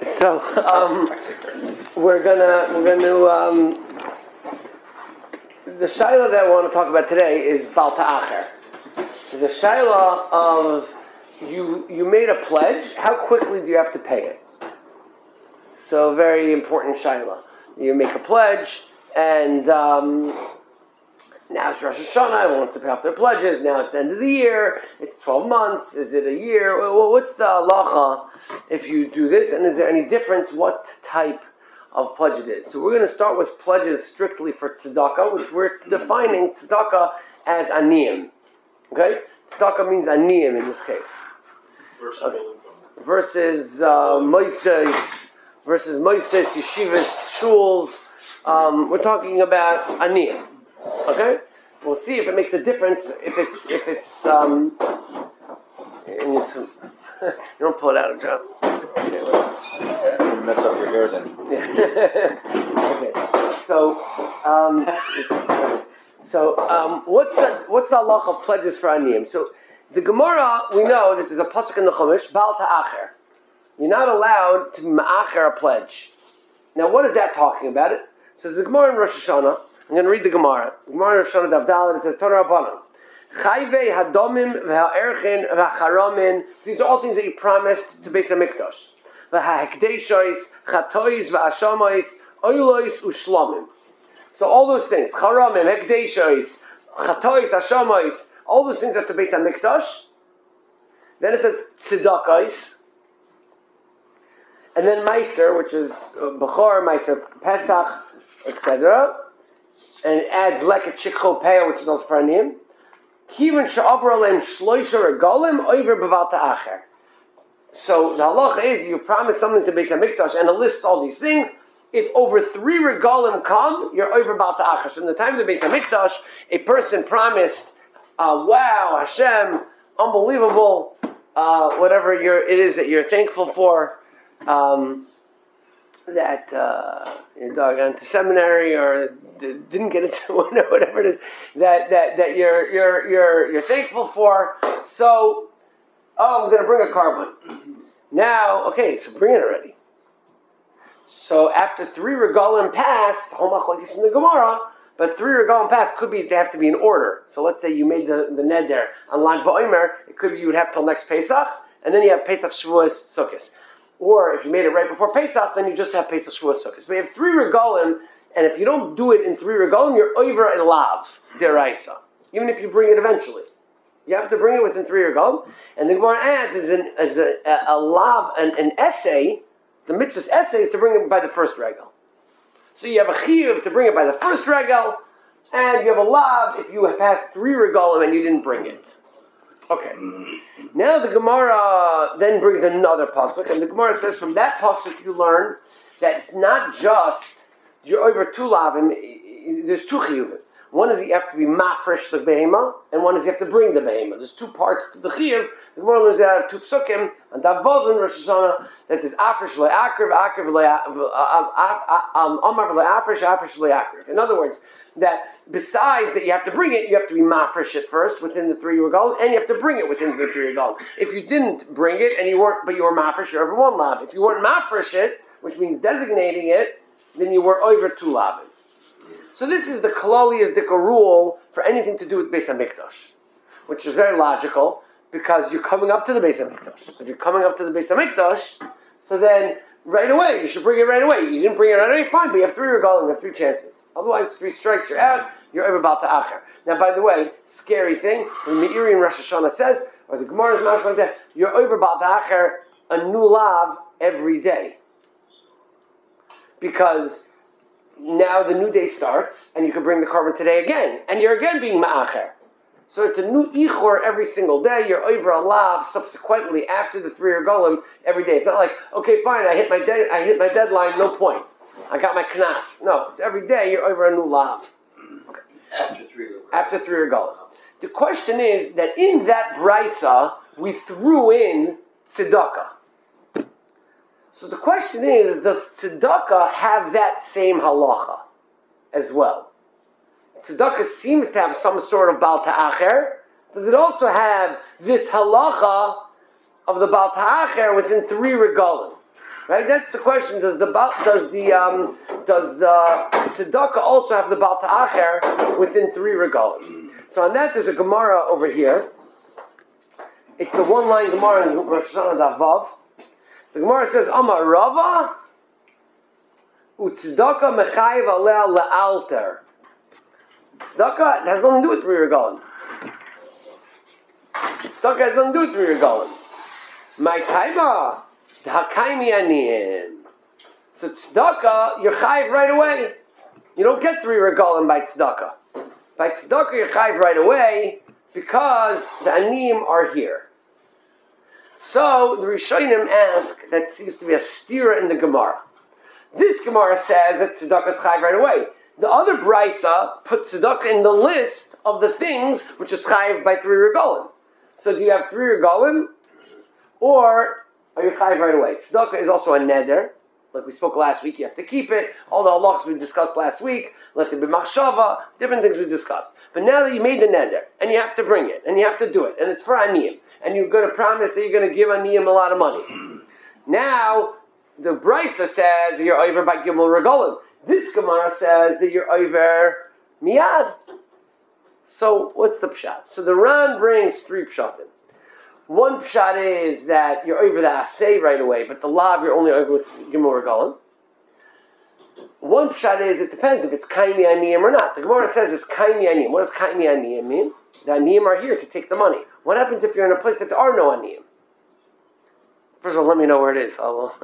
So we're gonna the shaila that I want to talk about today is Bal Ta'acher. The shaila of you made a pledge. How quickly do you have to pay it? So very important shaila. You make a pledge, and now it's Rosh Hashanah. Everyone wants to pay off their pledges. Now it's the end of the year. It's 12 months. Is it a year? Well, what's the halacha if you do this? And is there any difference what type of pledge it is? So we're going to start with pledges strictly for tzedakah, which we're defining tzedakah as aniyim. Okay? Tzedakah means aniyim in this case. Okay. Versus moistes, yeshivas, shuls. We're talking about aniyim. Okay, we'll see if it makes a difference. If it's you don't pull it out of John. Mess up your hair then. Okay, what's the halacha of pledges for aniyim? So the Gemara, we know that there's a pasuk in the Chumash, Bal Ta'acher. You're not allowed to ma'acher a pledge. Now, what is that talking about? It. So there's a Gemara in Rosh Hashanah. I'm going to read the Gemara. Gemara Rosh Hashanah Daf Dalet. It says, Torah Rabbanan. Chayvei hadomim v'ha'erchin v'ha'charamin. These are all things that you promised to Beis HaMikdash. V'ha'hekdeshois, chatois, v'ashamois, oilois, u'shlamim. So all those things, charamim, hekdeshois, chatois, ashamois, all those things are to Beis HaMikdash. Then it says tzedakais. And then meiser, which is bechor, meiser pesach, etc. And it adds leket shikcho peah, which is also for aniyim. Kiven she'avar aleim shloisha regalim over b'val ta'acher. So the halacha is you promise something to Beis HaMikdash and it lists all these things. If over 3 regalim come, you're over b'val ta'acher. So in the time of the Beis HaMikdash, a person promised, wow, Hashem, unbelievable, whatever it is that you're thankful for. That your dog went to seminary or didn't get into whatever it is that you're thankful for. So, I'm going to bring a carbon. Now, okay, so bring it already. So after 3 regalim pass, homach like this in the Gemara, but 3 regalim pass they have to be in order. So let's say you made the ned there on Lag BaOmer, it could be you would have till next Pesach, and then you have Pesach Shavuos Sukkos. Or if you made it right before Pesach, then you just have Pesach Shavuos Sukkos. But you have 3 regalim, and if you don't do it in 3 regalim, you're over a lav, deraisa. Even if you bring it eventually. You have to bring it within 3 regalim. And the Gemara adds as a lav, an essay, the mitzvah's essay is to bring it by the first regal. So you have a chiyuv to bring it by the first regal, and you have a lav if you have passed 3 regalim and you didn't bring it. Okay. Now the Gemara then brings another pasuk, and the Gemara says from that pasuk you learn that it's not just you're over 2 lavim. There's 2 chiyuvim. One is you have to be mafresh the behema, and one is you have to bring the behema. There's 2 parts to the chiyuv. The Gemara learns out of 2 psukim and Davod in Rosh Hashanah that is afresh le'akriv, amar le'afresh, afresh le'akriv. In other words, that besides that you have to bring it, you have to be mafresh it first within the 3 regalim, and you have to bring it within the 3 regalim. If you didn't bring it and you were mafresh, you're over 1 lav. If you weren't mafresh it, which means designating it, then you were over 2 lavim. So this is the Kalaliyazdika rule for anything to do with Beis HaMikdash, which is very logical because you're coming up to the Beis HaMikdash. So if you're coming up to the Beis HaMikdash, so then right away, you should bring it right away. You didn't bring it right away, fine, but you have 3 regalim, you have 3 chances. Otherwise, 3 strikes, you're out, you're over Bal Ta'acher. Now, by the way, scary thing, when Meiri in Rosh Hashanah says, or the Gemara is not like that, you're over Bal Ta'acher, a new lav every day. Because now the new day starts, and you can bring the carbon today again, and you're again being ma'acher. So it's a new ichor every single day. You're over a lav subsequently after the 3 regalim every day. It's not like, okay, fine, I hit my deadline, no point. I got my knas. No, it's every day you're over a new lav. Okay. After 3 regalim. The question is that in that brisa we threw in tzedakah. So the question is, does tzedakah have that same halacha as well? Tzedakah seems to have some sort of Bal Ta'acher. Does it also have this halacha of the Bal Ta'acher within 3 regalim? Right? That's the question. Does the tzedakah also have the Baal Ta'acher within 3 regalim? So on that, there's a Gemara over here. It's the one-line Gemara in Rosh Hashanah Davav. The Gemara says, Amar Rava, u'tzedakah mechayiv aleh le'alter. Tzedakah has nothing to do with 3 regalim. Tzedakah has nothing to do with 3 regalim. My taima, d'hakaimi aniyim. So tzedakah, you're chayiv right away. You don't get 3 regalim by tzedakah. By tzedakah, you're chayiv right away because the aniyim are here. So the Rishonim ask, that seems to be a stira in the Gemara. This Gemara says that tzedakah is chayiv right away. The other Brisa put tzedakah in the list of the things which is chayiv by 3 regalim. So do you have 3 regalim, or are you chayiv right away? Tzedakah is also a neder. Like we spoke last week, you have to keep it. All the halachas we discussed last week, let's say b'machshava, different things we discussed. But now that you made the neder, and you have to bring it, and you have to do it, and it's for aniyim, and you're going to promise that you're going to give aniyim a lot of money. Now, the Brisa says you're over by gimel regalim. This Gemara says that you're over miyad. So what's the pshat? So the Ran brings 3 pshatim. One pshat is that you're over the asay right away, but the lav you're only over with gimel regalim. One pshat is it depends if it's kaimi aniyim or not. The Gemara says it's kaimi aniyim. What does kaimi aniyim mean? The aniyim are here to take the money. What happens if you're in a place that there are no aniyim? First of all, let me know where it is.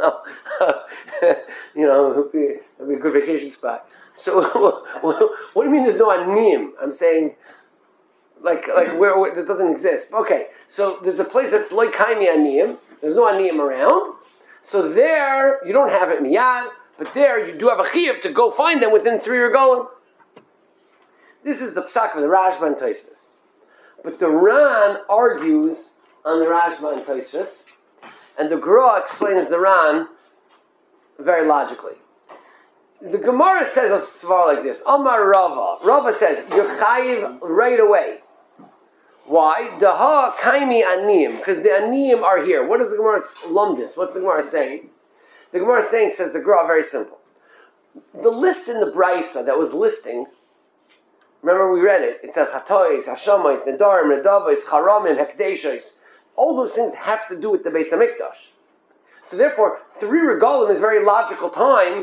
It'll be a good vacation spot. So, what do you mean there's no aniyim? I'm saying, like where it doesn't exist. Okay, so there's a place that's like kaimi aniyim. There's no aniyim around. So there, you don't have it miyad, but there you do have a chiyuv to go find them within 3 regalim. This is the psak of the Rashba and Tosfos. But the Ran argues on the Rashba and Tosfos, and the Gra explains the Ran very logically. The Gemara says a svar like this. Amar Rava. Rava says, you're chayiv right away. Why? Daha kaimi aniyim. Because the aniyim are here. What does the Gemara lumdis? What's the Gemara saying? The Gemara saying, says the Gra, very simple. The list in the Brisa that was listing, remember we read it. It says Chatois, Hashamois, Nedarim, Nedavos, Charamim, Hekdeshos. All those things have to do with the Beis HaMikdash. So therefore, 3 regalim is a very logical time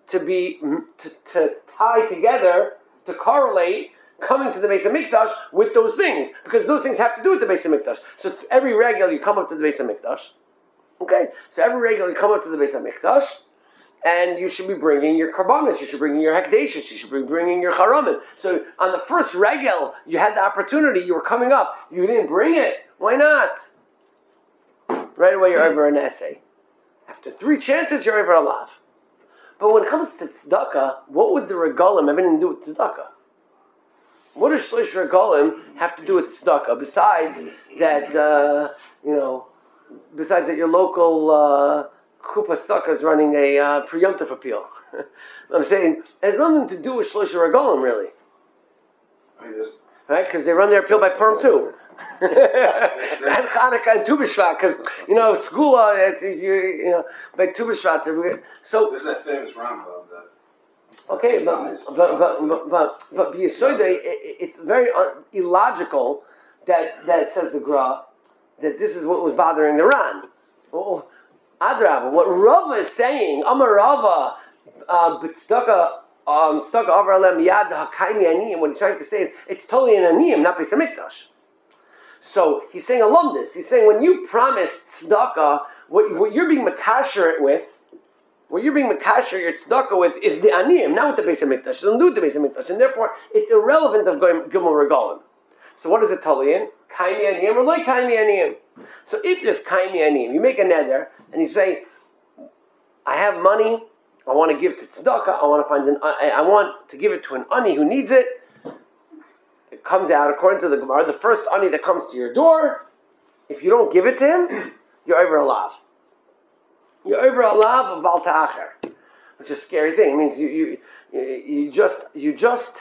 to tie together, to correlate coming to the Beis HaMikdash with those things, because those things have to do with the Beis HaMikdash. So every regel you come up to the Beis HaMikdash. Okay, so every regel you come up to the Beis HaMikdash, and you should be bringing your karbanis, you should bring your hekdeshus, you should be bringing your charamim. So on the first regel, you had the opportunity, you were coming up, you didn't bring it. Why not? Right away you're over an essay. After 3 chances, you're over a lav. But when it comes to tzedakah, what would the regalim have anything to do with tzedakah? What does shlosh regalim have to do with tzedakah? Besides that, besides that your local Kupa Sukkah is running a preemptive appeal. I'm saying it has nothing to do with shlosh regalim, really. Right? Because they run their appeal by Purim too. And Chanukah and Tu B'Shvat, because school by Tu B'Shvat. So there's that famous Rambam that. Okay, but it's very illogical that says the Gra that this is what was bothering the Ran. Oh, Adrabah, what Rava is saying, Amar Rava, b'tzedakah over alem yad hakaimi aniyim. What he's trying to say is it's totally an aniyim, not Beis HaMikdash. So he's saying along this. He's saying when you promise tzedakah, what you're being makasher it with, what you're being makasher your tzedakah with is the aniyim, not with the Beis HaMikdash. It doesn't do with the Beis HaMikdash, and therefore it's irrelevant of going gimel regalim. So what is it totally in? Kaimi aniyim or loy kaimi aniyim. So if there's kaimi aniyim, you make a neder and you say, I have money, I want to give to tzedakah, I want to give it to an ani who needs it. It comes out, according to the Gemara, the first ani that comes to your door, if you don't give it to him, you're over a lav. You're over a lav of Baal Ta'acher, which is a scary thing. It means you just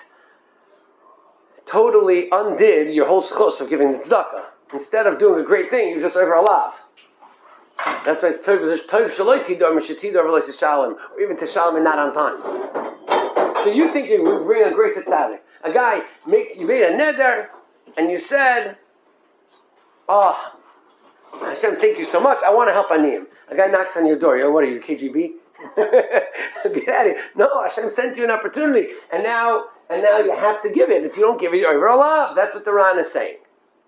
totally undid your whole schos of giving the tzedakah. Instead of doing a great thing, you're just over a lav. That's why it's Tov Shaloi Tidor, Mishatidor, V'Lois Shalom, or even Teshalom and not on time. So you think you bring a grace at tzaddik. A guy, you made a neder, and you said, oh, Hashem, thank you so much, I want to help Aniyim. A guy knocks on your door, what are you, KGB? Get out of here. No, Hashem sent you an opportunity, and now you have to give it. If you don't give it, you're over love. That's what the Ran is saying.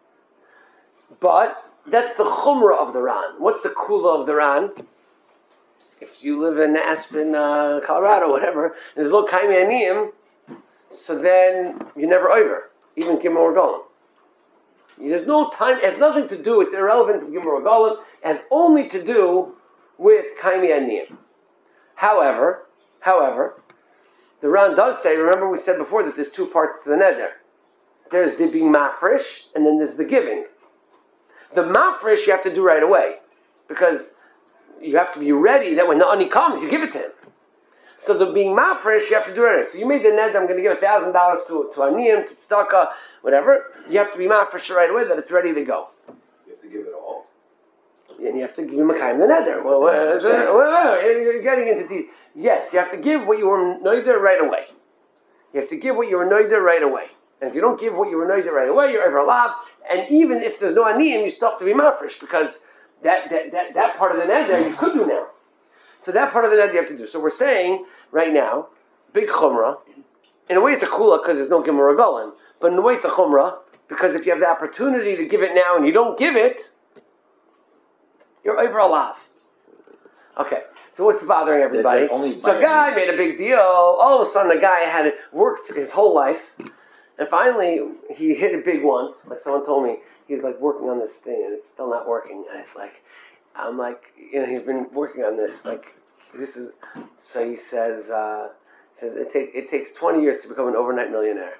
But that's the chumrah of the Ran. What's the kula of the Ran? If you live in Aspen, Colorado, whatever, there's no kaimi aniyim, so then you're never over, even Gimel or Golem. There's no time, it has nothing to do, it's irrelevant to Gimel or Golem, it has only to do with kaimi aniyim. However, the Ran does say, remember we said before that there's two parts to the neder. There's the being mafresh, and then there's the giving. The mafresh you have to do right away, because you have to be ready that when the ani comes, you give it to him. So the being mafresh, you have to do it right away. So you made the neder, I'm going to give $1,000 to aniyim, to tzedakah, whatever. You have to be mafresh right away that it's ready to go. You have to give it all. And you have to give him a kaim the neder. Well, you're getting into detail. Yes, you have to give what you were noider right away. You have to give what you were noider right away. And if you don't give what you were noider right away, you're over allowed. And even if there's no aniyim, you still have to be mafresh, because that part of the neder you could do now. So that part of the neder you have to do. So we're saying right now, big chumrah. In a way, it's a kula because there's no gimel or golem. But in a way, it's a chumrah because if you have the opportunity to give it now and you don't give it, you're over allowed. Okay, so what's bothering everybody? So a guy made a big deal. All of a sudden, the guy had worked his whole life. And finally, he hit it big once. Like someone told me, he's like working on this thing and it's still not working. And I'm like, he's been working on this. Like, this is, so he says it takes 20 years to become an overnight millionaire.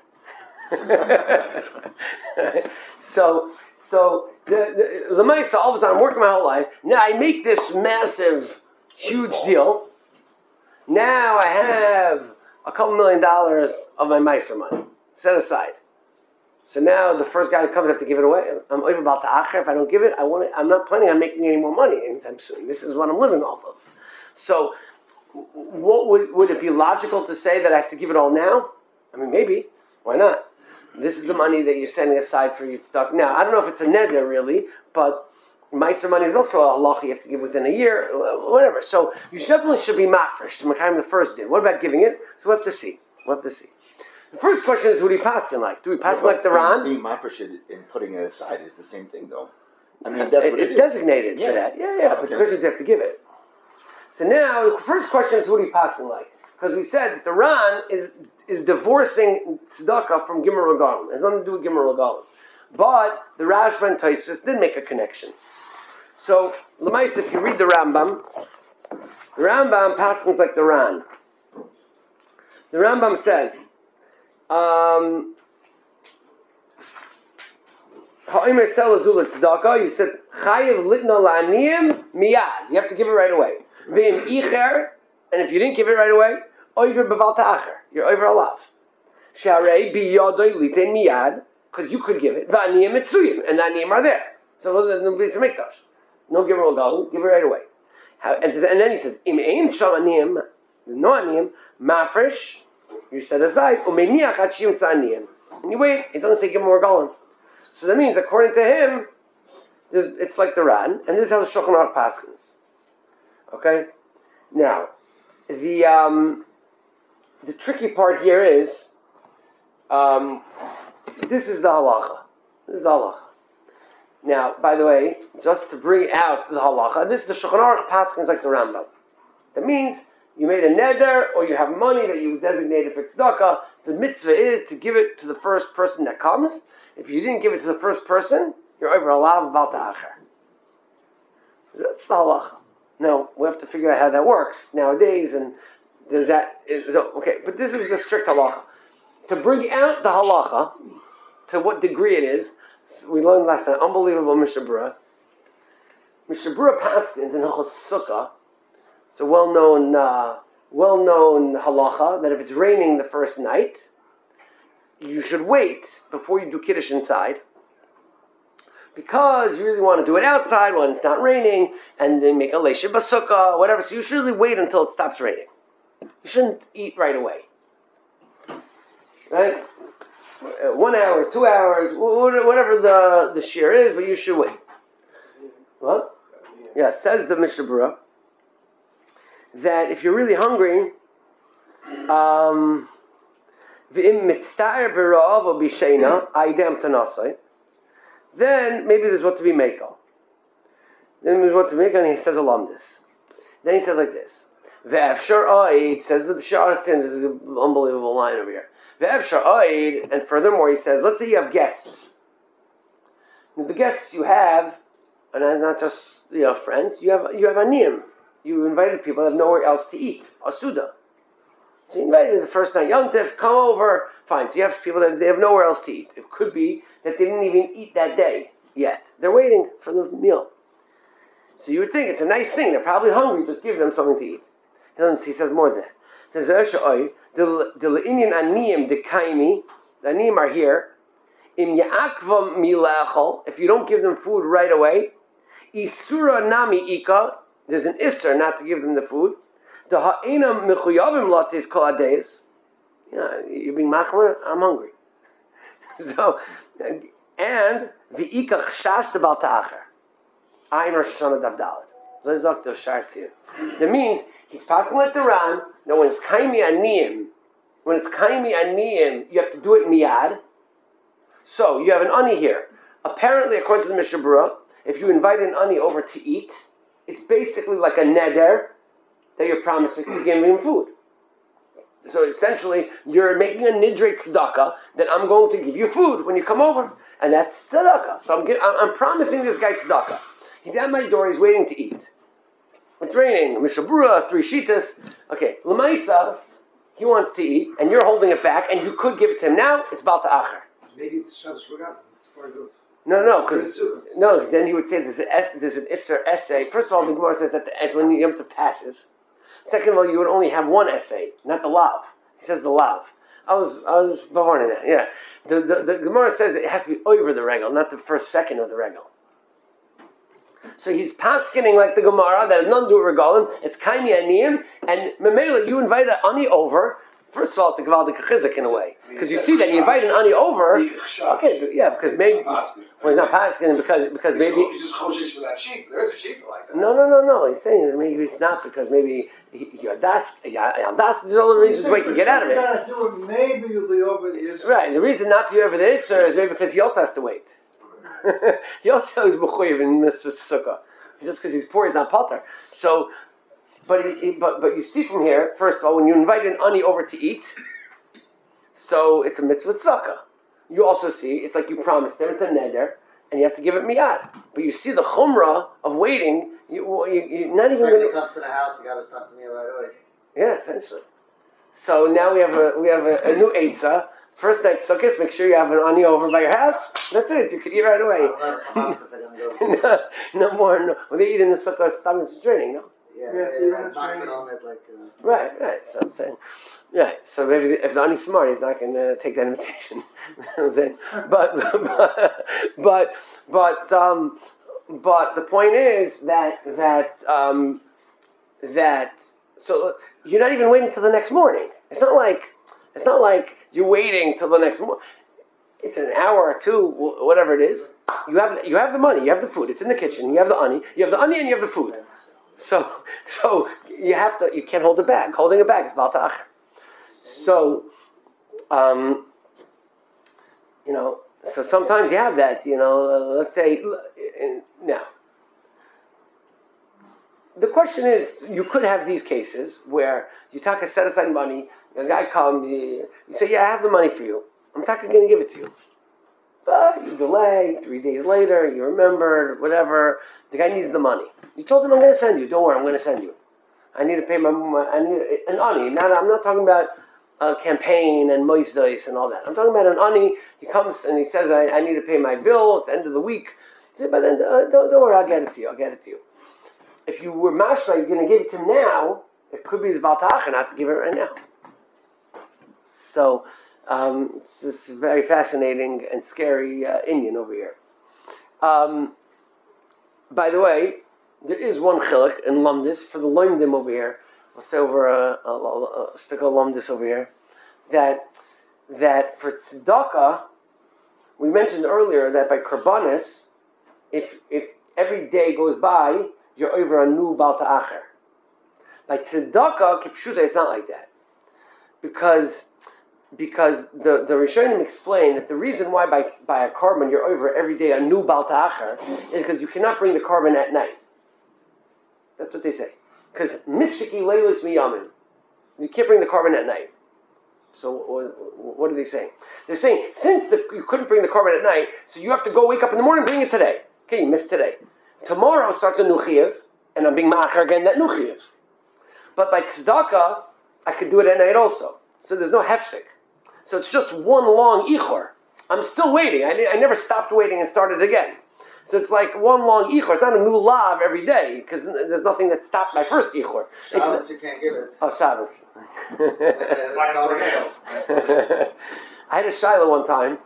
So the Lamaisa, all of a sudden, I'm working my whole life. Now I make this massive, huge deal. Now I have a couple $1 million of my Meiser money set aside. So now the first guy that comes, I have to give it away. I'm over about to acher. If I don't give it, I'm not planning on making any more money anytime soon. This is what I'm living off of. So, what would it be logical to say that I have to give it all now? I mean, maybe. Why not? This is the money that you're setting aside for your stock. Now, I don't know if it's a neder really, but Meiser money is also a halach you have to give within a year, whatever. So you definitely should be mafresh. The Mekayim the first did. What about giving it? So we'll have to see. The first question is, who do we pass him like? Do we pass him like the Ran? Being mafresh and putting it aside is the same thing, though. I mean, that's what it's designated for that. Yeah. But the question is, you have to give it. So now, the first question is, who do we pass him like? Because we said that the Ran is divorcing tzedakah from Gimel Regalim. It has nothing to do with Gimel Regalim. But the Rashba and Tosfos did make a connection. So, Lamais, if you read the Rambam passes like the Ran. The Rambam says, you said chayiv litna la'aniyim miyad. You have to give it right away. V'im icher, and if you didn't give it right away, over b'val ta'acher. You're over a lot. Sharei biyodoy liten miyad, because you could give it. V'aniyim mitzuyim, and the aniyim are there. So those are the mikdash. No give it all, give it right away. And then he says, im ein shal aniyim, no aniyim, mafresh. You set aside, and you wait. It doesn't say give more golem. So that means, according to him, it's like the Ran, and this is how the Shulchan Aruch paskins. Okay. Now, the tricky part here is, this is the halacha. Now, by the way, just to bring out the halacha, this is the Shulchan Aruch paskins like the Rambam. That means, you made a neder, or you have money that you designated for tzedakah. The mitzvah is to give it to the first person that comes. If you didn't give it to the first person, you're over alav about the acher. That's the halacha. Now, we have to figure out how that works nowadays, and does that... okay, but this is the strict halacha. To bring out the halacha, to what degree it is, we learned last time, unbelievable Mishnah Berurah. Mishnah Berurah paskins in Hilchos Sukkah. It's a well-known halacha that if it's raining the first night, you should wait before you do Kiddush inside because you really want to do it outside when it's not raining, and then make a leisha basukah, whatever. So you should really wait until it stops raining. You shouldn't eat right away. Right? 1 hour, 2 hours, whatever the shear is, but you should wait. What? Yeah, says the Mishnah Berurah that if you're really hungry, then maybe there's what to be meko. Then there's what to make, and he says this. Then he says like this. Ve'efshar oid, says the Sha'ar Tzin, this is an unbelievable line over here. Ve'efshar oid, and furthermore he says, let's say you have guests. And the guests you have, and not just friends, you have aniyim. You invited people that have nowhere else to eat. Asuda. So you invited the first night, Yom Tov, come over, fine. So you have people that they have nowhere else to eat. It could be that they didn't even eat that day yet. They're waiting for the meal. So you would think it's a nice thing. They're probably hungry. Just give them something to eat. He says more than that. He says, the aniyim are here. If you don't give them food right away, isura nami ika, there's an isser not to give them the food. The ha'enam mechuyavim latzis kol adayis. You're being machmer. I'm hungry. So, and the ika chashash the bal ta'acher. Ayin Rosh Hashanah Daf Daled. That means he's passing like the Ran that when it's kaimi aniyim, you have to do it miyad. So you have an ani here. Apparently, according to the Mishnah Berurah, if you invite an ani over to eat, it's basically like a neder that you're promising to give him food. So essentially, you're making a nidre tzedakah that I'm going to give you food when you come over, and that's tzedakah. So I'm promising this guy tzedakah. He's at my door. He's waiting to eat. It's raining. Mishnah Berurah, 3 shitas. Okay, l'maisa, he wants to eat, and you're holding it back, and you could give it to him now. It's bal ta'acher. Maybe it's Shabbos Regalim. It's part of. No, then he would say there's an Isser essay. First of all, the Gemara says that it's when the Yom Tov passes. Second of all, you would only have one essay, not the lav. He says the lav. I was born in that. Yeah, the Gemara says it has to be over the regal, not the first second of the regal. So he's paskening like the Gemara that has nothing to do with regalim. It's kaimi aniyim, and memela you invite an ani over. First of all, it's a gavaldik chizuk in a way, because you see that you invite an ani over. Okay, yeah, because maybe he's not paskening because maybe he's just choshesh for that sheep. There is a sheep like that. No. He's saying that maybe it's not because maybe Yardas. There's all the reasons why you can get out of it. Maybe you'll be over the Isser. Right. The reason not to be over the Isser is maybe because he also has to wait. He also is mechuyev in Mr. Sukkah. Just because he's poor, he's not potter. So, but you see from here, first of all, when you invite an ani over to eat, so it's a mitzvah tzedakah. You also see it's like you promised him; it's a neder, and you have to give it miyad. But you see the chumrah of waiting. You're not even. When he comes to the house, you got to start to me right away. Yeah, essentially. So now we have a new eitzah. First night sukkahs, make sure you have an ani over by your house. That's it. You can eat right away. No more. No. When they eat in the sukkah, stop it's training. No. Yeah, knock it on it like. Right. So I'm saying, right. So maybe if the ani's smart, he's not going to take that invitation. But the point is that so you're not even waiting till the next morning. It's not like you're waiting till the next morning. It's an hour or two, whatever it is. You have the money, you have the food. It's in the kitchen. You have the ani, and you have the food. So you can't hold it back. Holding it back is bal ta'acher. So so sometimes you have that. Let's say now. The question is, you could have these cases where you set aside money, a guy comes, you say, yeah, I have the money for you. I'm not going to give it to you. But you delay, 3 days later, you remembered, whatever, the guy needs the money. You told him, I'm going to send you, don't worry, I'm going to send you. I need to pay I need an ani. I'm not talking about a campaign and moisdois and all that. I'm talking about an ani. He comes and he says, I need to pay my bill at the end of the week. He said, but then, don't worry, I'll get it to you. If you were mashra, you're going to give it to him now, it could be his bal ta'acher not to give it right now. So, it's this very fascinating and scary Indian over here. By the way, there is one chiluk in Lumdis for the Loimdim over here. We'll say over a stick of Lumdis over here that for tzedakah, we mentioned earlier that by karbanis, if every day goes by, you're over a new Baal Ta'acher. By tzedakah, kipshuta, it's not like that. Because the Rishonim explain that the reason why by a carbon you're over every day a new Baal Ta'acher is because you cannot bring the carbon at night. That's what they say. Because mifshiki leilos miyamin. You can't bring the carbon at night. So what are they saying? They're saying, since you couldn't bring the carbon at night, so you have to go wake up in the morning and bring it today. Okay, you missed today. Tomorrow starts a new chiyuv, and I'm being ma'achar again that new chiyuv. But by tzedakah, I could do it at night also. So there's no hefsek. So it's just one long ichor. I'm still waiting. I never stopped waiting and started again. So it's like one long ichor. It's not a new lav every day, because there's nothing that stopped my first ichor. Shabbos, you can't give it. Oh, Shabbos. It's not a I had a shiloh one time.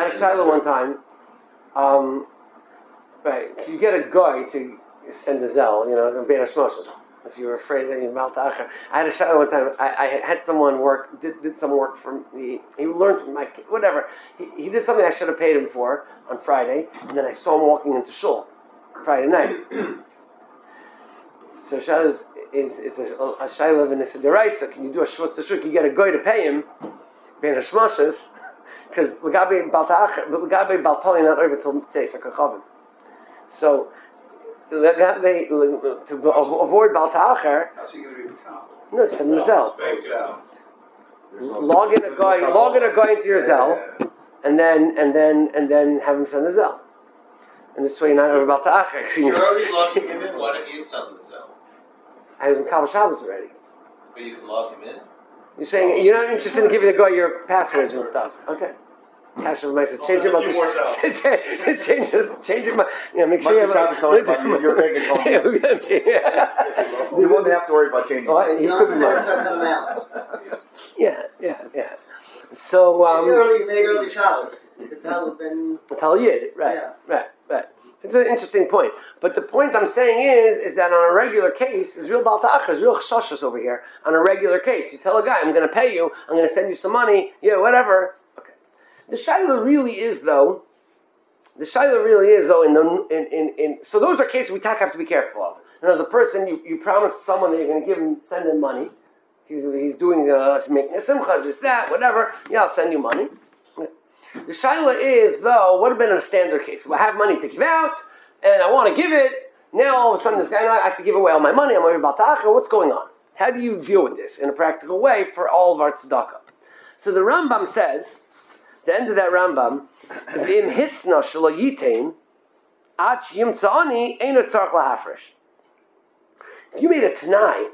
Right, you get a guy to send a zel, bein hashmoshes. If you were afraid that you're Baal Ta'acher. I had a shiloh one time. I had someone did some work for me. He learned from my kid, whatever. He did something I should have paid him for on Friday, and then I saw him walking into shul Friday night. So shiloh is a shiloh in a deraisa. Can you do a shvus tashuk? You get a guy to pay him, bein hashmoshes, because l'gabe Baal Ta'acher, but l'gabe Baal Tali not over till Tzei Sakachavim. So, to avoid Baal Ta'acher, How's he going to be accountable? no, send him a Zell. Log in a guy into your Zell, and then have him send a Zell. And this way you're not over Baal Ta'acher. You're already logging him in. Why don't you send him the Zell? I was in Kabbalah Shabbos already. But you can log him in. You're saying you're not interested in giving the guy your passwords and stuff. Okay. Cash of myself. Change him up. Change him. Make sure you have your bank account. You won't have to worry about changing. What? You don't send something out. Yeah. So It's early Shabbos. You could tell then. Tell Yid, right. It's an interesting point. But the point I'm saying is that on a regular case, there's real Baal Ta'acher, there's real chshashos over here. On a regular case, you tell a guy, I'm going to pay you, I'm going to send you some money, whatever. Okay. The shaila really is though. So those are cases we have to be careful of. And as a person, you promise someone that you're going to send him money. He's doing making a simcha, this, that, whatever. Yeah, I'll send you money. The shaila is, though, what would have been a standard case? Well, I have money to give out, and I want to give it. Now, all of a sudden, this guy, I have to give away all my money. I'm worried about ta'acher. What's going on? How do you deal with this in a practical way for all of our tzedakah? So the Rambam says, the end of that Rambam, V'im hisna shelo yitain, ad yimtza'ani eino tzarich lahafresh. If you made a tanai,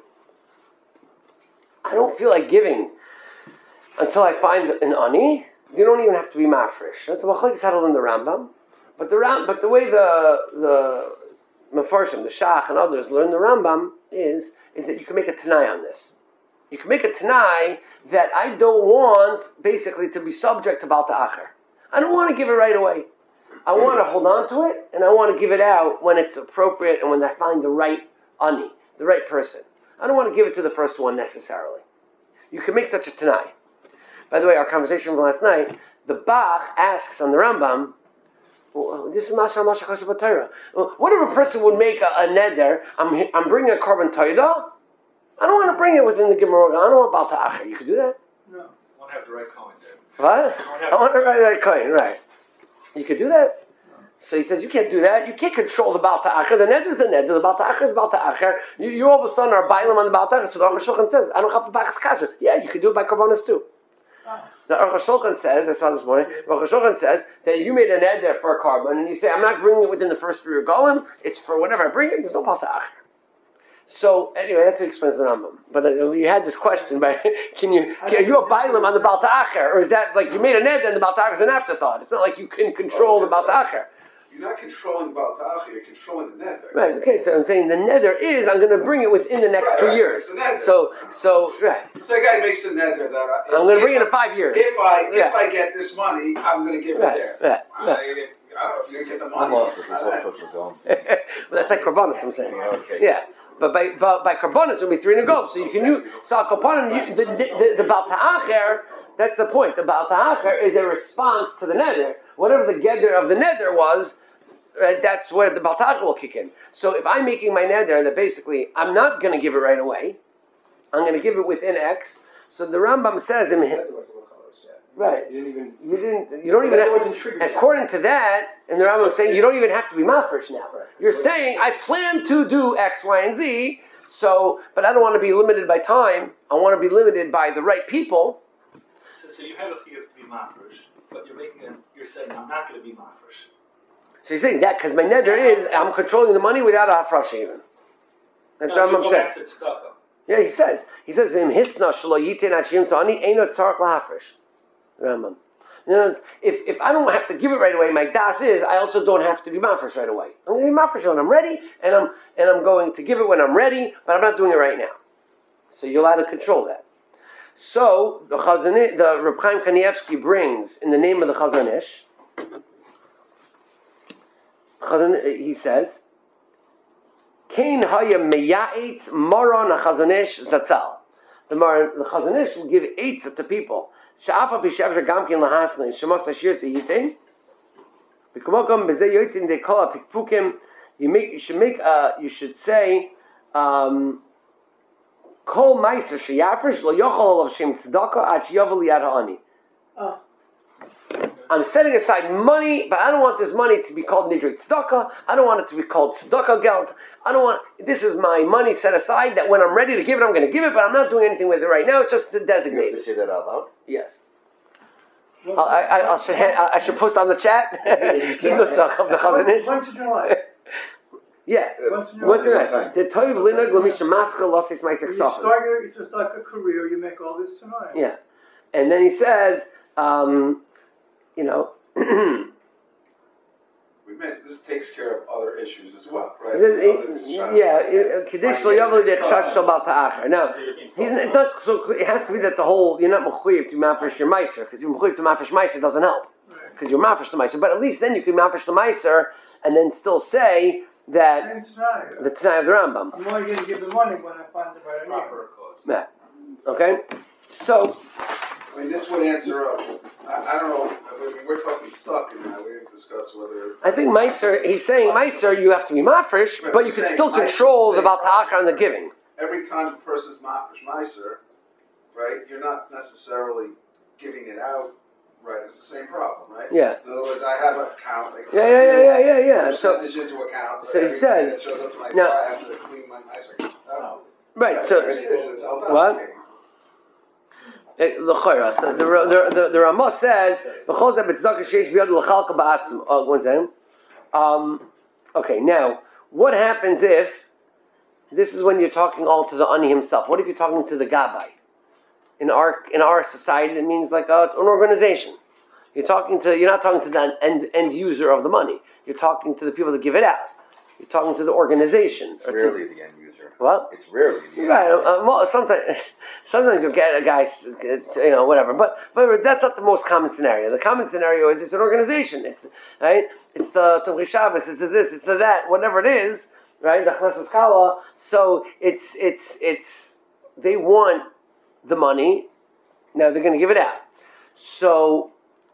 I don't feel like giving until I find an ani. You don't even have to be mafresh. That's a machlekes hadol in the Rambam, but the way the Mefarshim, the Shach, and others learn the Rambam is that you can make a tanai on this. You can make a tanai that I don't want basically to be subject to Baal Ta'acher. I don't want to give it right away. I want to hold on to it, and I want to give it out when it's appropriate and when I find the right ani, the right person. I don't want to give it to the first one necessarily. You can make such a tanai. By the way, our conversation from last night, the Bach asks on the Rambam, this is Masha Kasha B'Torah. What if a person would make a neder, I'm bringing a carbon toida? I don't want to bring it within the Gemara. I don't want Baal Ta'acher. You could do that? No. I want to have the right coin, David. What? I want to write that coin, right. You could do that? So he says, you can't do that. You can't control the Baal Ta'acher. The neder is the neder. The Baal Ta'acher is Baal Ta'acher. You all of a sudden are bailam on the Baal Ta'acher. So the Aruch HaShulchan says, I don't have the Bach's kasha. Yeah, you could do it by karbonos too. The Aruch HaShulchan says, I saw this morning, the Aruch HaShulchan says that you made an neder for a carbon and you say, I'm not bringing it within the first 3 regalim, it's for whatever I bring it, there's no Baal Ta'acher. So anyway, that's what explains the Rambam. But you had this question, but are you a bailam on the Baal Ta'acher? Or is that like you made a neder and the Baal Ta'acher is an afterthought? It's not like you can control the Baal Ta'acher. You're not controlling Baal Ta'acher, you're controlling the neder. Right, okay, so I'm saying the neder is, I'm going to bring it within the next 2 years. So, right. So a guy makes a neder that I'm going to bring it in 5 years. If I get this money, I'm going to give it there. Right. I don't know if you didn't get the money. I'm lost with this whole social going. Well, that's like Karbonis, I'm saying. Okay. Yeah. But by Karbonis, it'll be 3 and a go. So you can use, so Al-Kapanim, the Baal Ta'acher, that's the point. The Baal Ta'acher is a response to the Neder. Whatever the Geder of the Neder was, right, that's where the Baal Ta'acher will kick in. So if I'm making my Neder, that basically, I'm not going to give it right away. I'm going to give it within X. So the Rambam says in him, right. You don't even have, according to that, and the Rambam is saying you don't even have to be mafresh now. You're saying I plan to do X, Y, and Z, so but I don't want to be limited by time. I want to be limited by the right people. So you have to be mafresh, but you're saying I'm not going to be mafresh. So you're saying that because my neder is I'm controlling the money without a hafresh even. That's what Rambam says. Yeah, he says v'im hisna shelo yitin achim tani eino tzarich lahafresh. Rambam. In other words, if I don't have to give it right away, my das is I also don't have to be mafresh right away. I'm going to be mafresh when I'm ready, and I'm going to give it when I'm ready, but I'm not doing it right now. So you're allowed to control that. So the Reb Chaim Kanievsky brings in the name of the Chazon Ish. He says, "Kain haya meyaetz maron hachazon ish zatzal." The Chazon Ish will give eights to people. Sha'afa b'shavra gamkin lahasna shemas ashir tziyitin. B'kumokom b'zeh yotzin de kol ha'pikpukim. You should say kol meiser sheyafresh lo yochol olav shem tzedakah ad sheyavel liyad ha'ani. I'm setting aside money, but I don't want this money to be called nidrei tzedakah. I don't want it to be called tzedakah geld. This is my money set aside that when I'm ready to give it, I'm going to give it, but I'm not doing anything with it right now, just to designate You have to say that out loud? Yes. I should post on the chat. The nusach of the Chazon Ish. Once in your life. Yeah. Once in your life. The toiv linag l'misha maschel losis ma'asek You sofem. start it's just like a career, you make all this tonight. Yeah. And then he says, This takes care of other issues as well, right? Kiddush lo yavel de chash shel Baal Ta'acher. Now, it's not so clear. It has to be that the whole you're not mechuyev to mafresh your meiser, because you're mechuyev to mafresh meiser doesn't help because you're mafresh the meiser. But at least then you can mafresh the meiser and then still say that the Tanai of the Rambam. I'm only going to give the money when I find the right Proper cause. Yeah. Okay. So. I mean, this would answer. I don't know. I mean, we're fucking stuck in that. We didn't discuss whether. I think Meiser. He's saying Meiser. You have to be mafresh, but you can still control the Baal Ta'acher and the giving. Every time a person's mafresh meiser, right? You're not necessarily giving it out, right? It's the same problem, right? Yeah. In other words, I have an account. Like, Yeah. So percentage into account. so he says. It shows up to my now- car, I have to clean my meiser. right. So what? So the Ramah says, one second. Okay, now, what happens if, this is when you're talking all to the Ani himself. What if you're talking to the Gabbai? In our society, it means like an organization. You're not talking to the end user of the money. You're talking to the people that give it out. You're talking to the organization. It's rarely the end user. What? It's rarely the end Right. user. Well, sometimes you'll get a guy, whatever. But that's not the most common scenario. The common scenario is it's an organization. It's right. It's the Tomchei Shabbos. It's the this. It's the that. Whatever it is, right? The Chnesses Chala. So it's they want the money. Now they're going to give it out. So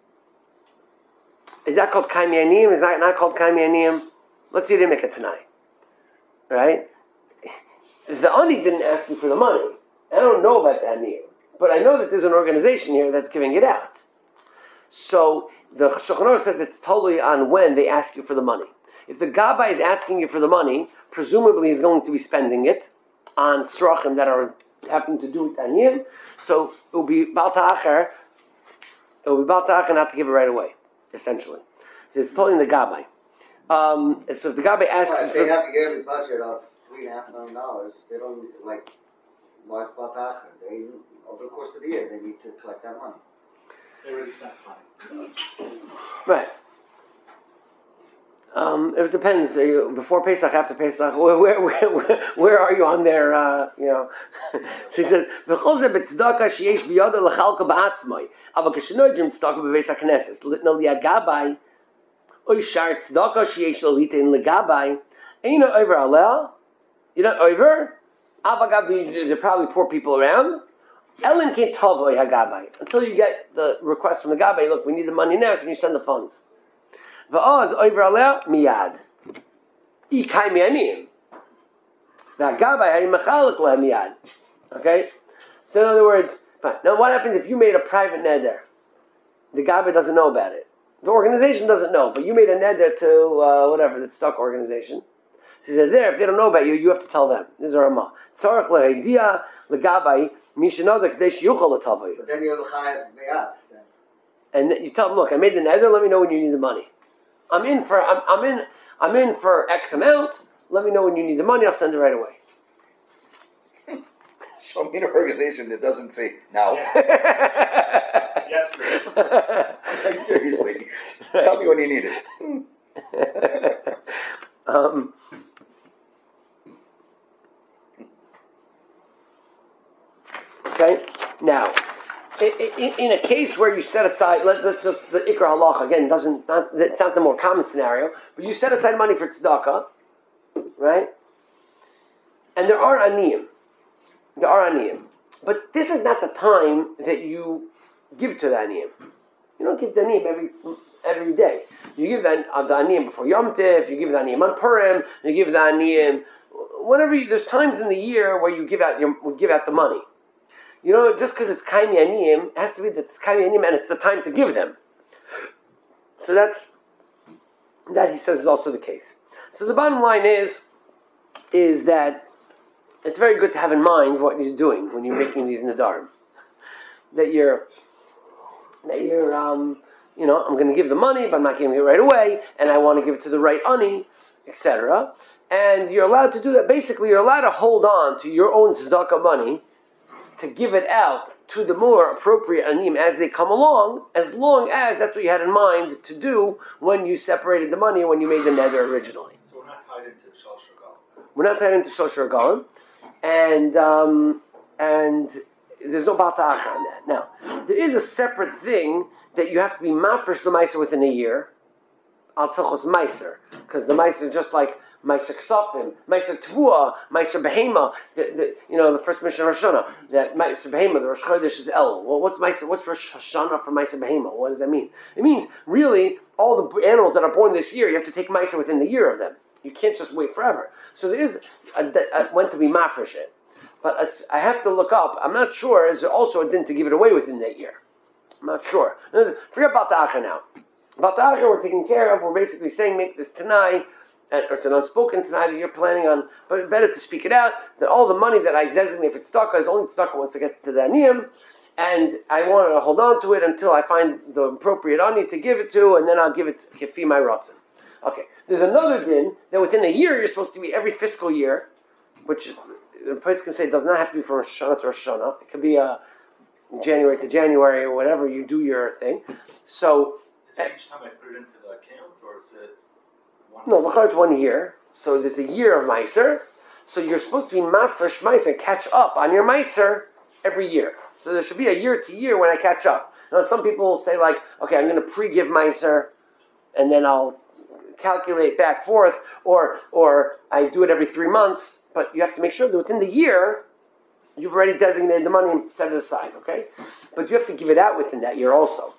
is that called Kaim Yaniyim? Is that not called Kaim Yaniyim? Let's see the Mikah tonight, right? The Ani didn't ask you for the money. I don't know about the Aniyim, but I know that there's an organization here that's giving it out. So the Shulchan Aruch says it's totally on when they ask you for the money. If the Gabbai is asking you for the money, presumably he's going to be spending it on tzrachim that are having to do with Aniyim. So it will be Baal Ta'acher. It will be Baal Ta'acher not to give it right away, essentially. So it's totally in the Gabbai. So if the Gabbai asks, Well, if they have a yearly budget of $3.5 million, they don't like why is Baal Ta'acher? They over the course of the year they need to collect that money. They already spent money. right. It depends. Before Pesach, after Pesach, where are you on there? So he said, "V'chol ze b'tzedakah sheyesh biyada l'chalka ba'atzmai, aval kashenodrim tzedakah b'beis haKnesses litnol liad gabbai Oy shar tzedakah sheyesh lo litin legabai. Ain't over aleh. You're not over. Abagav, there are probably poor people around. Ellen can't tavoy hagabai until you get the request from the gabai. Look, we need the money now. Can you send the funds? Va'az over aleh miyad. Ikai mianim. Va'gabai hay mechalek le miyad. Okay. So in other words, fine. Now what happens if you made a private neder? The gabai doesn't know about it. The organization doesn't know, but you made a neder to whatever the stock organization. So he said, there, if they don't know about you, you have to tell them. This is a Ramah. Tzarech leheidia legabai mishnada k'dei sheyuchal l'tavay. But then you have a chayav miyad. And you tell them, look, I made the neder. Let me know when you need the money. I'm in for X amount. Let me know when you need the money. I'll send it right away. Show me an organization that doesn't say now. Yes, sir. Like, seriously, tell me when you need it. Okay. Now, in a case where you set aside, let's just the ikra halacha again. It's not the more common scenario, but you set aside money for tzedakah, right? And there are aniyim. But this is not the time that you give to the aniyim. You don't give the aniyim every day. You give the aniyim before Yom Tiv, you give the aniyim on Purim, you give the aniyim whenever. There's times in the year where you give out the money. You know, just because it's kaimi aniyim, it has to be that it's kaimi aniyim and it's the time to give them. So that he says is also the case. So the bottom line is that it's very good to have in mind what you're doing when you're making these nadarim. That you're I'm going to give the money, but I'm not giving it right away, and I want to give it to the right ani, etc. And you're allowed to do that. Basically, you're allowed to hold on to your own tzedakah money to give it out to the more appropriate anim as they come along, as long as that's what you had in mind to do when you separated the money, when you made the neder originally. So we're not tied into Shal Shurgal. We're not tied into Shal Shurgalim, and there's no Baal Ta'acha on that. Now, there is a separate thing that you have to be mafresh the meiser within a year, al tzachos meiser, because the meiser is just like Meiser Ksafim, Meiser Tvua, Meiser Behema. The first mission of Rosh Hashanah, that Meiser Behema, the Rosh Chodesh is El. Well, what's Rosh Hashanah for Meiser Behema? What does that mean? It means really all the animals that are born this year, you have to take Meiser within the year of them. You can't just wait forever. So there is when to be mafresh it. But I have to look up. I'm not sure. Is there also a din to give it away within that year? I'm not sure. Forget about the Acha now. About the Acha we're taking care of. We're basically saying make this Tanai. Or it's an unspoken tonight that you're planning on, but better to speak it out, that all the money that I designate for tzedakah is only tzedakah once it gets to the aniyim, and I want to hold on to it until I find the appropriate ani to give it to, and then I'll give it to kefi my ratzon. Okay, there's another din that within a year you're supposed to be every fiscal year, which the place can say does not have to be from Rosh Hashanah to Rosh Hashanah. It could be January to January or whatever you do your thing. So Is it each time I put it into the account, or is it one? No, it's 1 year. So there's a year of Meiser. So you're supposed to be mafresh Meiser, catch up on your Meiser every year. So there should be a year to year when I catch up. Now some people will say like, okay, I'm going to pre-give Meiser, and then I'll calculate back forth, or I do it every 3 months. But you have to make sure that within the year, you've already designated the money and set it aside, okay? But you have to give it out within that year also.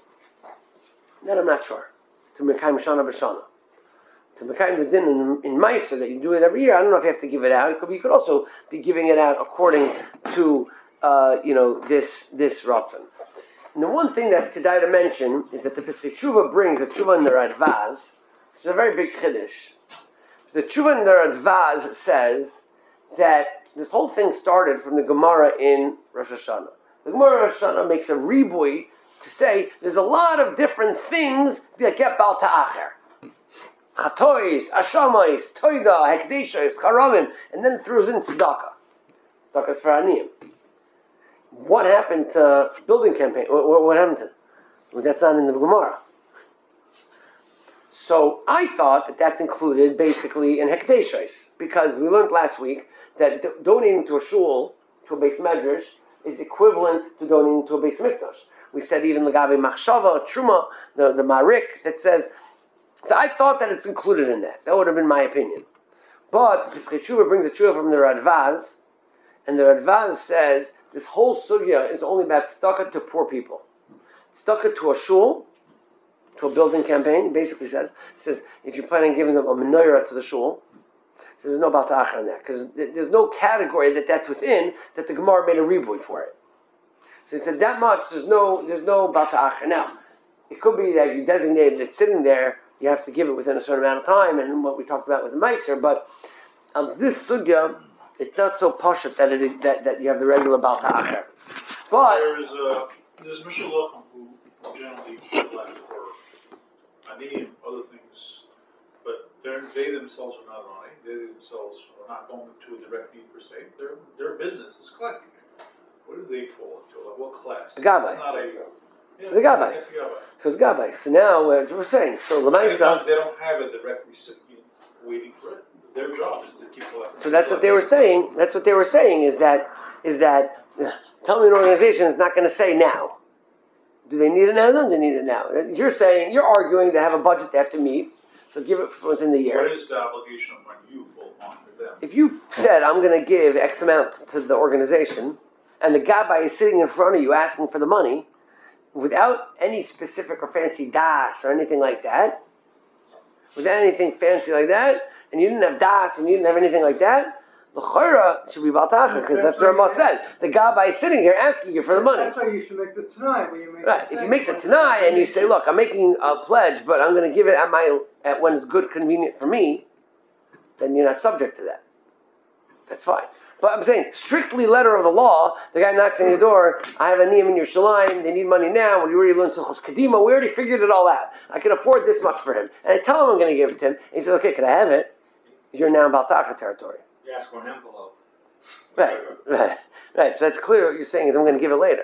That I'm not sure. To Mekayim Shana B'Shana. To Mekayim the din in Meiser that you do it every year, I don't know if you have to give it out. You could also be giving it out according to, this Ratzon. And the one thing that's kedai to mention is that the Pesach Tshuva brings a Tshuva in the Radvaz, which is a very big Chiddush. The Tshuva in the Radvaz says that this whole thing started from the Gemara in Rosh Hashanah. The Gemara in Rosh Hashanah makes a ribui to say there's a lot of different things that get Baal Ta'acher. Chatois, Ashamais, Toida, Hekdeshais, Charamim, and then throws in Tzedakah. Tzedakah is for Aniyim. What happened to building campaign? What happened to? Well, that's not in the Gemara. So I thought that that's included basically in Hekdeshais, because we learned last week that donating to a shul, to a Beis Medrash, is equivalent to donating to a Beis Mikdash. We said even Lagabe Machshava, Truma, the Marik, that says So I thought that it's included in that. That would have been my opinion. But the Pesach Tshuva brings a tshuva from the Radvaz, and the Radvaz says this whole sugya is only about tzedakah to poor people. Tzedakah to a shul, to a building campaign, it basically says if you're planning on giving them a menorah to the shul, so there's no balta'ach on that, because there's no category that's within that the Gemara made a ribuy for it. So he said that much, there's no balta'ach. Now, it could be that if you designated it sitting there, you have to give it within a certain amount of time, and what we talked about with the Meiser, but this sugya, it's not so pashut that you have the regular balta'ach. But there's Mishalachim who generally collect for Ani and other things, but they themselves are not running. They themselves are not going to a direct need per se. Their business is collecting. What do they fall into? Like what class? The Gabbai. It's not a. Yeah, The Gabbai. It's a Gabbai. So it's Gabbai. So now we're saying, so Many Lamaisa. times they don't have a direct recipient waiting for it. Their job is to keep collecting. So that's what they were saying. That's what they were saying is that tell me an organization is not going to say now. Do they need it now? No, they need it now. You're arguing they have a budget they have to meet, so give it within the year. What is the obligation on you full on for them? If you said I'm going to give X amount to the organization, and the gabbai is sitting in front of you asking for the money, without any specific or fancy das or anything like that, without anything fancy like that, and you didn't have das and you didn't have anything like that, the chayra should be baltacha, because that's what Ramah said. The gabbai is sitting here asking you for the money. That's why you should make the Tanai when you make Right. the If you make the Tanai and you say, look, I'm making a pledge, but I'm going to give it at when it's good, convenient for me, then you're not subject to that. That's fine. But I'm saying, strictly letter of the law, the guy knocks on your door, I have a niyam in your shalayim, they need money now, we already learned Tzilchos Kedima, we already figured it all out. I can afford this much for him. And I tell him I'm going to give it to him, and he says, okay, can I have it? You're now in Baltacha territory. You ask for an envelope. Right. So that's clear what you're saying is I'm going to give it later.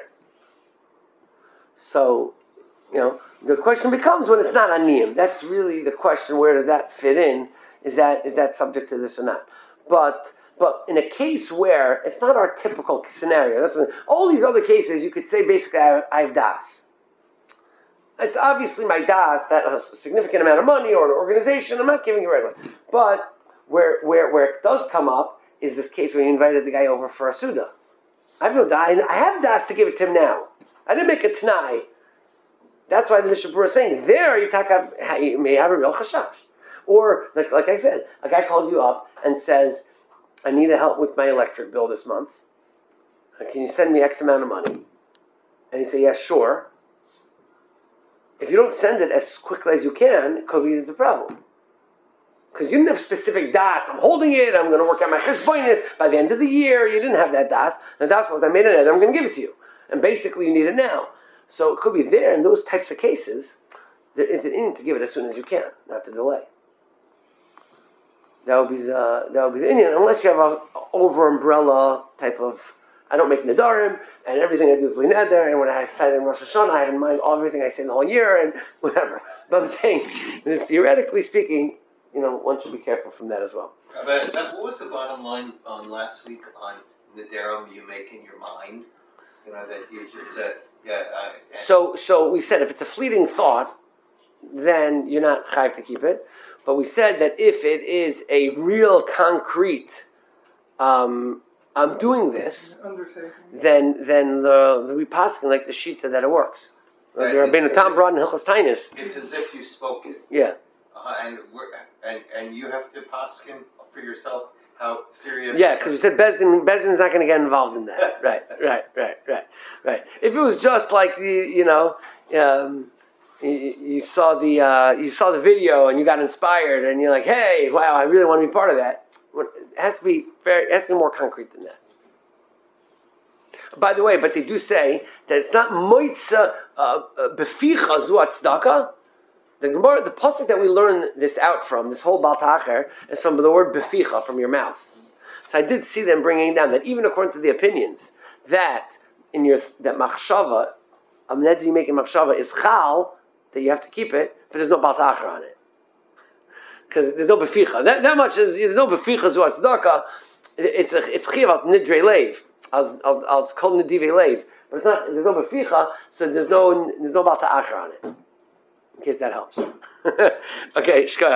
So, the question becomes when it's not a niyam. That's really the question, where does that fit in? Is that subject to this or not? But in a case where it's not our typical scenario, that's when all these other cases you could say basically I have das. It's obviously my das that has a significant amount of money or an organization. I'm not giving it right away. But where it does come up is this case where you invited the guy over for a suda. I have no das. I have das to give it to him now. I didn't make a t'nai. That's why the Mishnah Berurah is saying there you may have a real chashash. Or like I said, a guy calls you up and says, I need help with my electric bill this month. Can you send me X amount of money? And you say, yeah, sure. If you don't send it as quickly as you can, it could be there's a problem. Because you didn't have specific das. I'm holding it. I'm going to work out my cheshbonis. By the end of the year, you didn't have that das. The das was, I made it, and I'm going to give it to you. And basically, you need it now. So it could be there in those types of cases. There is an in to give it as soon as you can, not to delay. That would be the Indian, unless you have an over umbrella type of. I don't make nedarim, and everything I do is bli neder, and when I say in Rosh Hashanah, I have in mind everything I say in the whole year, and whatever. But I'm saying, theoretically speaking, one should be careful from that as well. But what was the bottom line on last week on nedarim you make in your mind? That you just said, So we said if it's a fleeting thought, then you're not chayav to keep it. But we said that if it is a real concrete, I'm doing this, then we passing like the shita that it works. The Rabbeinu Tam brought in Hilchos Tainis. It's as if you spoke it. Yeah. And you have to paskin for yourself how serious. Yeah, because we said Bezdin's not going to get involved in that. Right. If it was just like you saw the video and you got inspired and you're like, hey, wow, I really want to be part of that. It has to be more concrete than that. By the way, but they do say that it's not moitza beficha zu tzedakah. The Gemara, the pasuk that we learn this out from, this whole baltacher, is from the word beficha, from your mouth. So I did see them bringing down that even according to the opinions that that machshava, a neder you make in machshava is chal, that you have to keep it, but there's no baltacher on it. Because there's no beficha. That much is, there's no beficha zu tzedakah. It's chiyav nidrei leiv. It's called nedivei leiv. But it's not, there's no beficha, so there's no baltacher on it. in case that helps. Okay, Shkoyach.